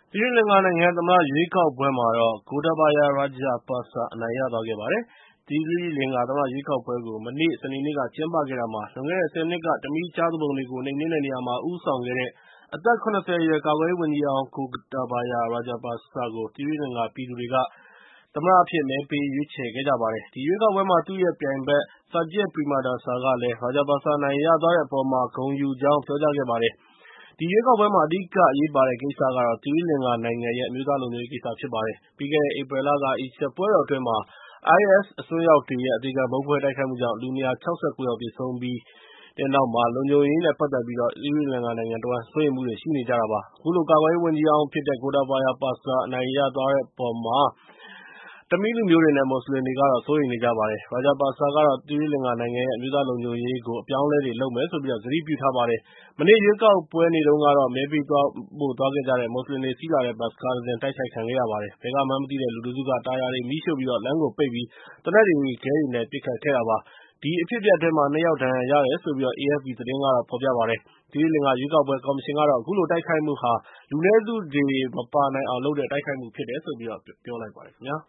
သီရိလင်္ကာနိုင်ငံသမ္မတရွေးကောက်ပွဲမှာတော့ Gotabaya Rajapaksa အနိုင်ရသွားခဲ့ပါတယ်။ သီရိလင်္ကာသမ္မတရွေးကောက်ပွဲကို မနေ့ စနေနေ့က ကျင်းပခဲ့တာမှာ လွန်ခဲ့တဲ့ ၁၀ နှစ်က တမီးကျားသူပုန်တွေကို နှိမ်နင်းတဲ့နေရာမှာ ဦးဆောင်ခဲ့တဲ့ အသက် ၇၀ အရွယ် ကာကွယ်ရေးဝန်ကြီးဟောင်း Gotabaya Rajapaksa ကို သီရိလင်္ကာပြည်သူတွေက သမ္မတအဖြစ် မဲပေးရွေးချယ်ခဲ့ကြပါတယ်။ ဒီရွေးကောက်ပွဲမှာ သူ့ရဲ့ပြိုင်ဘက် Sajjid Premadasa ကလည်း Rajapaksa အနိုင်ရသွားတဲ့အပေါ် ဂုဏ်ယူကြောင်း ပြောကြားခဲ့ပါတယ်။ ဒီရွေးကောက်ပွဲမှာ အဓိကအရေးပါတဲ့ကိစ္စကတော့ သီရိလင်္ကာနိုင်ငံရဲ့ အမျိုးသားလုံခြုံရေးကိစ္စဖြစ်ပါတယ်။ ပြီးခဲ့တဲ့ ဧပြီလက အီစတာပွဲတော်အတွင်း IS အစွန်းရောက်တွေရဲ့ အသေခံဗုံးခွဲတိုက်ခိုက်မှုကြောင့် လူ ၂၆၉ ယောက်သေဆုံးခဲ့ပြီးတဲ့နောက် လုံခြုံရေးနဲ့ ပတ်သက်ပြီး သီရိလင်္ကာနိုင်ငံတဝှမ်း စိုးရိမ်မှုတွေရှိနေကြတာပါ။ အခုလို ကာကွယ်ရေးဝန်ကြီးဟောင်းဖြစ်တဲ့ Gotabaya Rajapaksa အနိုင်ရသွားတဲ့အပေါ်မှာ တမီးလူမျိုးတွေ နဲ့ မွတ်စလင်တွေကတော့ စိုးရိမ်နေကြပါတယ်။ Rajapaksa ကတော့ သီရိလင်္ကာနိုင်ငံရဲ့ အမျိုးသားလုံခြုံရေးကို အပြောင်းအလဲတွေလုပ်မယ်လို့ ကတိပြုထားပါတယ်။ မနေ့ရွေးကောက်ပွဲနေ့တုန်းကတော့ မဲပေးဖို့သွားခဲ့ကြတဲ့ မွတ်စလင်တွေစီးလာတဲ့ ဘတ်စ်ကားတစင်း တိုက်ခိုက်ခံခဲ့ရပါတယ်။ ဘယ်ကမှန်းမသိတဲ့ လူတစုက တာယာတွေမီးရှို့ပြီး လမ်းကိုပိတ်ပြီး သေနတ်တွေ၊ ခဲတွေ နဲ့ ပစ်ခတ်ခဲ့တာပါ။ ဒီအဖြစ်အပျက်အတွင်း ၂ ယောက် ဒဏ်ရာရတယ်လို့ AFP သတင်းက ဖော်ပြပါတယ်။ သီရိလင်္ကာရွေးကောက်ပွဲကော်မရှင်ကတော့ အခုလိုတိုက်ခိုက်မှုဟာ လူနည်းစုတွေမပါနိုင်အောင်လုပ်တဲ့ တိုက်ခိုက်မှုဖြစ်တယ်လို့ ပြောလိုက်ပါတယ်ခင်ဗျာ